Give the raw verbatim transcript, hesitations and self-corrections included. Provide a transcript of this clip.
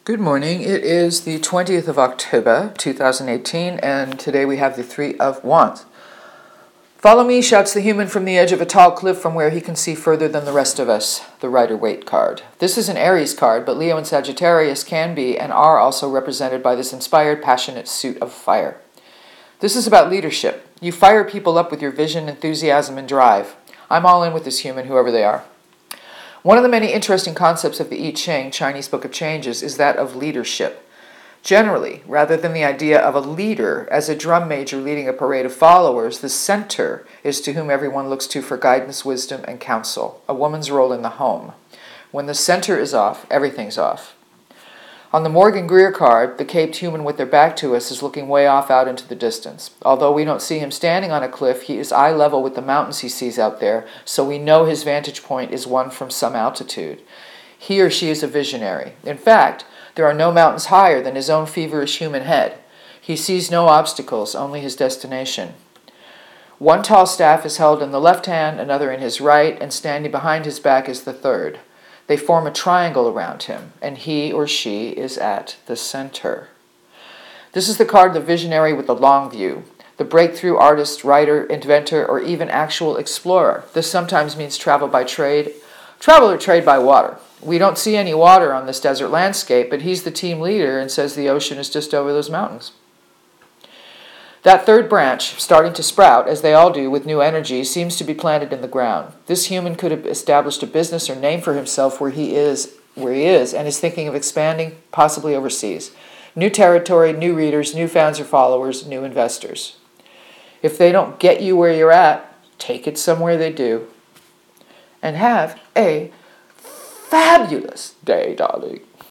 Good morning. It is the twentieth of October, two thousand eighteen, and today we have the Three of Wands. Follow me, shouts the human from the edge of a tall cliff from where he can see further than the rest of us. The Rider-Waite card. This is an Aries card, but Leo and Sagittarius can be and are also represented by this inspired, passionate suit of fire. This is about leadership. You fire people up with your vision, enthusiasm, and drive. I'm all in with this human, whoever they are. One of the many interesting concepts of the I Ching, Chinese Book of Changes, is that of leadership. Generally, rather than the idea of a leader as a drum major leading a parade of followers, the center is to whom everyone looks to for guidance, wisdom, and counsel, a woman's role in the home. When the center is off, everything's off. On the Morgan Greer card, the caped human with their back to us is looking way off out into the distance. Although we don't see him standing on a cliff, he is eye level with the mountains he sees out there, so we know his vantage point is one from some altitude. He or she is a visionary. In fact, there are no mountains higher than his own feverish human head. He sees no obstacles, only his destination. One tall staff is held in the left hand, another in his right, and standing behind his back is the third. They form a triangle around him, and he or she is at the center. This is the card of the visionary with the long view, the breakthrough artist, writer, inventor, or even actual explorer. This sometimes means travel by trade, travel or trade by water. We don't see any water on this desert landscape, but he's the team leader and says the ocean is just over those mountains. That third branch, starting to sprout, as they all do with new energy, seems to be planted in the ground. This human could have established a business or name for himself where he is, where he is, and is thinking of expanding, possibly overseas. New territory, new readers, new fans or followers, new investors. If they don't get you where you're at, take it somewhere they do. And have a fabulous day, darling.